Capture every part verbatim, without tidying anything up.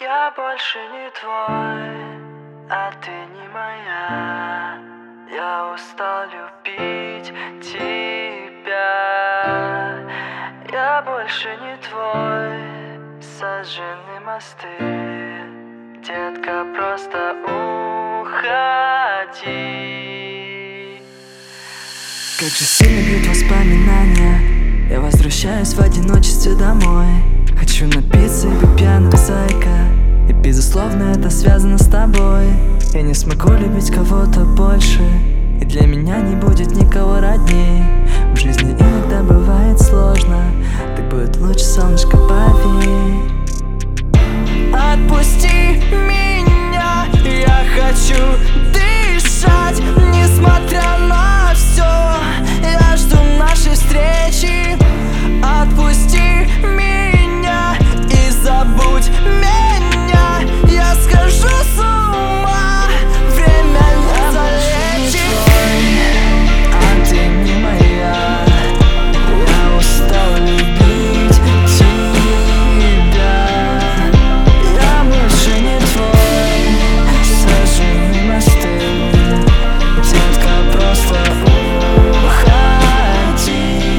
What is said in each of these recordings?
Я больше не твой, а ты не моя. Я устал любить тебя. Я больше не твой, сожжены мосты. Детка, просто уходи. Как же сильно бьют воспоминания. Я возвращаюсь в одиночестве домой. Хочу напиться и быть пьяным, зайка. И безусловно это связано с тобой. Я не смогу любить кого-то больше, и для меня не будет никого родней. В жизни иногда бывает сложно, так будет лучше, солнышко, поверь. Отпусти меня, я хочу дышать. Несмотря на все, я жду нашей встречи. Отпусти меня и забудь меня. Я схожу с ума, время не залечит. А ты не моя. Я устал любить тебя. Я больше не твой, сожжены мосты. Детка, просто уходи.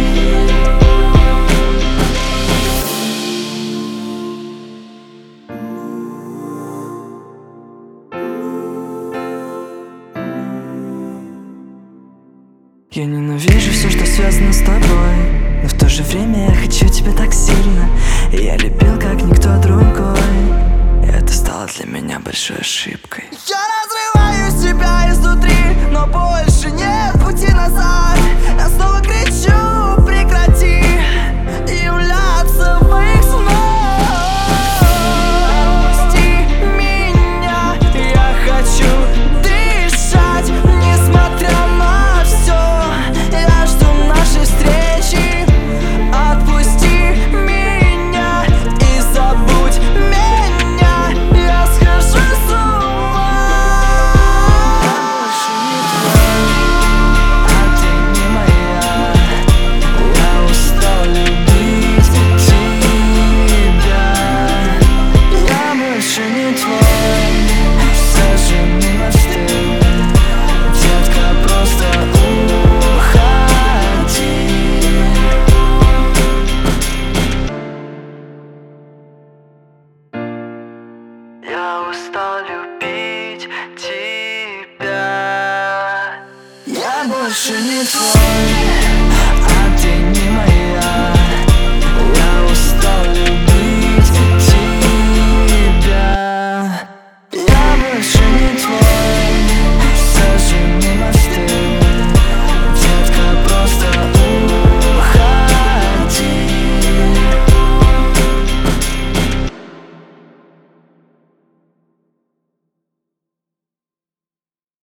Я ненавижу все, что связано с тобой, но в то же время я хочу тебя так сильно. И я любил, как никто другой. И это стало для меня большой ошибкой. Я разрываю себя изнутри, но больше нет пути назад. Я снова кричу: прекрати являться в моих снах. Отпусти меня, я хочу дышать. Несмотря на все, я жду нашей встречи. Отпусти меня и забудь меня. Я схожу с ума. Я больше не твой, а ты не моя. Я устал любить тебя. Я больше не твой, сожжены мосты. Детка, просто уходи. Я устал любить тебя. Я больше не твой.